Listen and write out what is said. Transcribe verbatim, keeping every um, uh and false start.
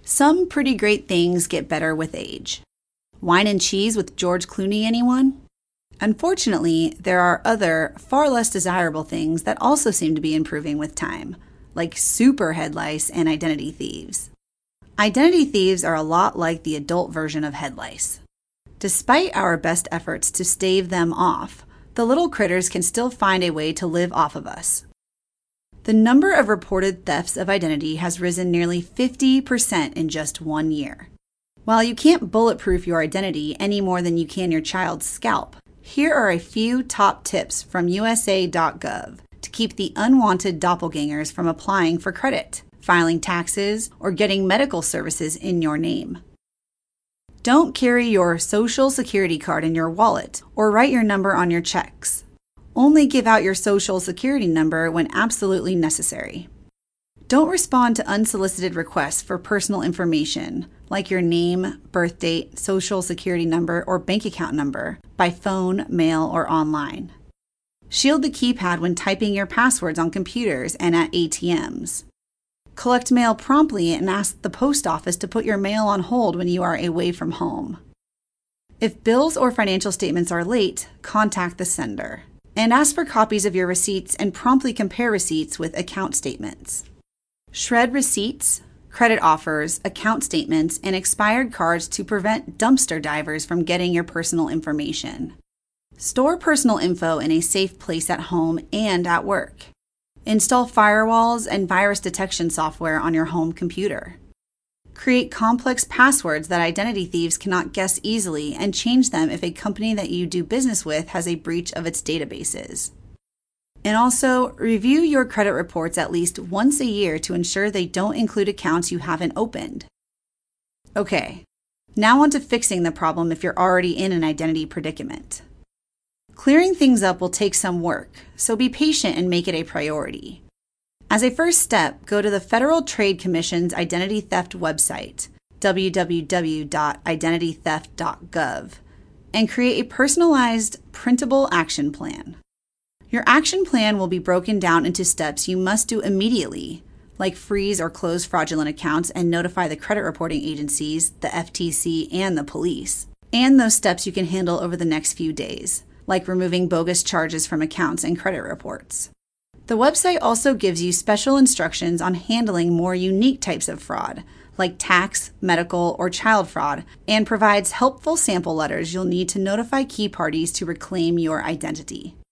Some pretty great things get better with age. Wine and cheese with George Clooney, anyone? Unfortunately, there are other, far less desirable things that also seem to be improving with time, like super head lice and identity thieves. Identity thieves are a lot like the adult version of head lice. Despite our best efforts to stave them off, the little critters can still find a way to live off of us. The number of reported thefts of identity has risen nearly fifty percent in just one year. While you can't bulletproof your identity any more than you can your child's scalp, here are a few top tips from U S A dot gov to keep the unwanted doppelgangers from applying for credit, filing taxes, or getting medical services in your name. Don't carry your social security card in your wallet or write your number on your checks. Only give out your social security number when absolutely necessary. Don't respond to unsolicited requests for personal information, like your name, birth date, social security number, or bank account number, by phone, mail, or online. Shield the keypad when typing your passwords on computers and at A T Ms. Collect mail promptly and ask the post office to put your mail on hold when you are away from home. If bills or financial statements are late, contact the sender. And ask for copies of your receipts and promptly compare receipts with account statements. Shred receipts, credit offers, account statements, and expired cards to prevent dumpster divers from getting your personal information. Store personal info in a safe place at home and at work. Install firewalls and virus detection software on your home computer. Create complex passwords that identity thieves cannot guess easily and change them if a company that you do business with has a breach of its databases. And also, review your credit reports at least once a year to ensure they don't include accounts you haven't opened. Okay, now on to fixing the problem if you're already in an identity predicament. Clearing things up will take some work, so be patient and make it a priority. As a first step, go to the Federal Trade Commission's identity theft website, w w w dot identity theft dot gov, and create a personalized, printable action plan. Your action plan will be broken down into steps you must do immediately, like freeze or close fraudulent accounts and notify the credit reporting agencies, the F T C, and the police, and those steps you can handle over the next few days, like removing bogus charges from accounts and credit reports. The website also gives you special instructions on handling more unique types of fraud, like tax, medical, or child fraud, and provides helpful sample letters you'll need to notify key parties to reclaim your identity.